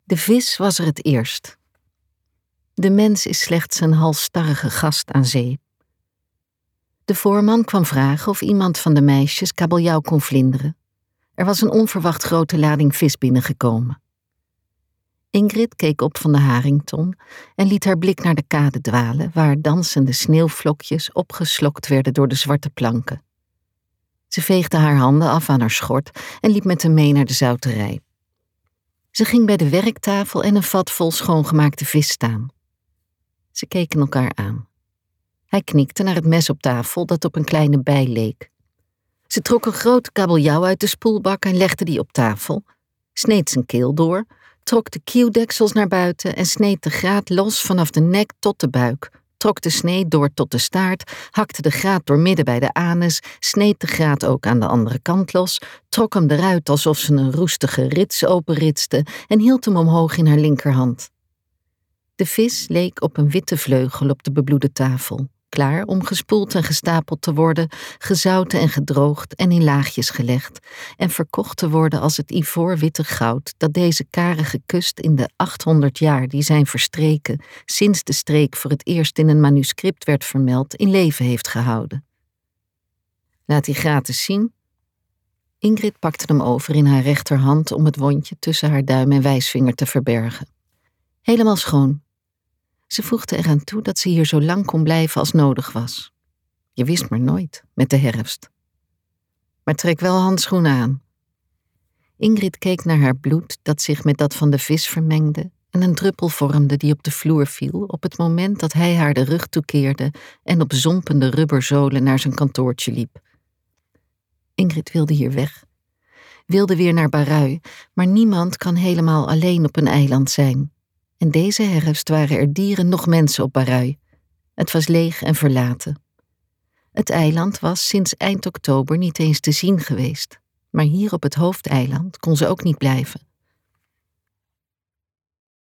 De vis was er het eerst. De mens is slechts een halsstarrige gast aan zee. De voorman kwam vragen of iemand van de meisjes kabeljauw kon vlinderen. Er was een onverwacht grote lading vis binnengekomen. Ingrid keek op van de harington en liet haar blik naar de kade dwalen, waar dansende sneeuwvlokjes opgeslokt werden door de zwarte planken. Ze veegde haar handen af aan haar schort en liep met hem mee naar de zouterij. Ze ging bij de werktafel en een vat vol schoongemaakte vis staan. Ze keken elkaar aan. Hij knikte naar het mes op tafel dat op een kleine bij leek. Ze trok een grote kabeljauw uit de spoelbak en legde die op tafel, sneed zijn keel door, trok de kieuwdeksels naar buiten en sneed de graat los vanaf de nek tot de buik, trok de snee door tot de staart, hakte de graat door midden bij de anus, sneed de graat ook aan de andere kant los, trok hem eruit alsof ze een roestige rits openritste en hield hem omhoog in haar linkerhand. De vis leek op een witte vleugel op de bebloede tafel, klaar om gespoeld en gestapeld te worden, gezouten en gedroogd en in laagjes gelegd en verkocht te worden als het ivoorwitte goud dat deze karige kust in de 800 jaar die zijn verstreken sinds de streek voor het eerst in een manuscript werd vermeld in leven heeft gehouden. Laat die gratis zien. Ingrid pakte hem over in haar rechterhand om het wondje tussen haar duim en wijsvinger te verbergen. Helemaal schoon. Ze voegde eraan toe dat ze hier zo lang kon blijven als nodig was. Je wist maar nooit, met de herfst. Maar trek wel handschoenen aan. Ingrid keek naar haar bloed dat zich met dat van de vis vermengde en een druppel vormde die op de vloer viel op het moment dat hij haar de rug toekeerde en op zompende rubberzolen naar zijn kantoortje liep. Ingrid wilde hier weg. Wilde weer naar Barui, maar niemand kan helemaal alleen op een eiland zijn. En deze herfst waren er dieren nog mensen op Barui. Het was leeg en verlaten. Het eiland was sinds eind oktober niet eens te zien geweest. Maar hier op het hoofdeiland kon ze ook niet blijven.